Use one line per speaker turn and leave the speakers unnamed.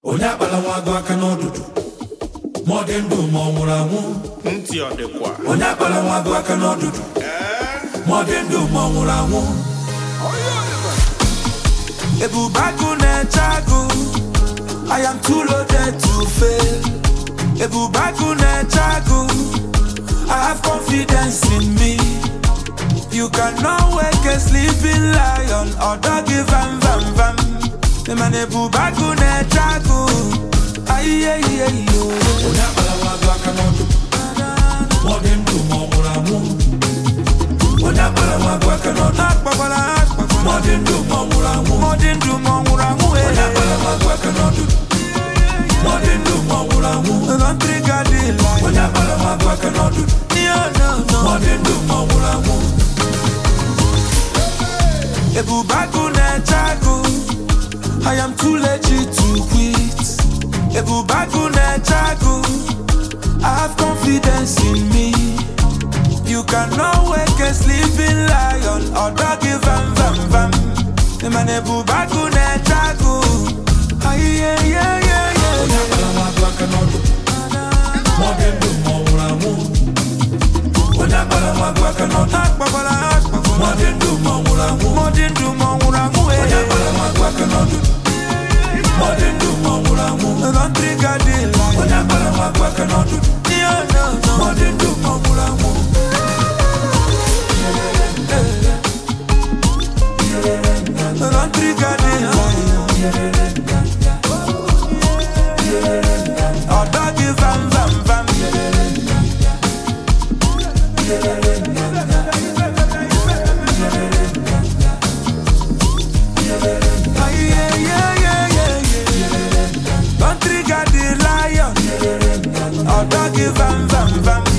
Onyakpala nwa agụ aka n'ọdụdụ ma ọ dị ndụ ma ọ nwụrụ anwụ.
Ntị ọ dịkwa.
Onyakpala nwa agụ aka n'ọdụdụ ma ọ dị ndụ ma ọ nwụrụ anwụ.
Ebube agụ na-eche agụ, I am too loaded to fail. Ebube agụ na-eche agụ, I have confidence in me. You cannot wake a sleeping lion or doggy vam vam vam. The man ebube agụ na-eche agụ, ayiyeyiyeyo.
Onyakpala nwa agụ aka n'ọdụdụ ma ọ dị ndụ ma ọ nwụrụ anwụ. Onyakpala nwa agụ aka n'ọdụdụ ma ọ dị ndụ ma ọ nwụrụ anwụ.
Ma ọ dị ndụ ma ọ nwụrụ anwụ.
Onyakpala nwa agụ aka n'ọdụdụ ma ọ dị ndụ ma ọ nwụrụ anwụ.
Don't trigger the line.
Onyakpala nwa agụ aka n'ọdụdụ ma ọ dị ndụ ma ọ nwụrụ anwụ.
Ebube agụ na-eche agụ, I am too legit to quit. Ebube agụ na-eche agụ, I have confidence in me. You cannot wake a sleeping lion or doggy vam vam vam. The man ebube agụ na-eche agụ, ayiyeyiyeyo.
Onyakpala nwa agụ aka n'ọdụdụ ma ọ dị ndụ ma ọ nwụrụ anwụ. Onyakpala nwa agụ aka n'ọdụdụ ma ọ dị ndụ ma ọ nwụrụ anwụ.
Ma ọ dị ndụ ma ọ nwụrụ anwụ.
Onyakpala nwa agụ aka n'ọdụdụ ma ọ dị ndụ ma ọ nwụrụ anwụ.
Don't trigger the line.
Onyakpala nwa agụ aka n'ọdụdụ ma ọ dị ndụ ma ọ nwụrụ anwụ.
Don't trigger the line. Or doggy vam vam vam. Don't trigger the lion or doggy vam vam vam.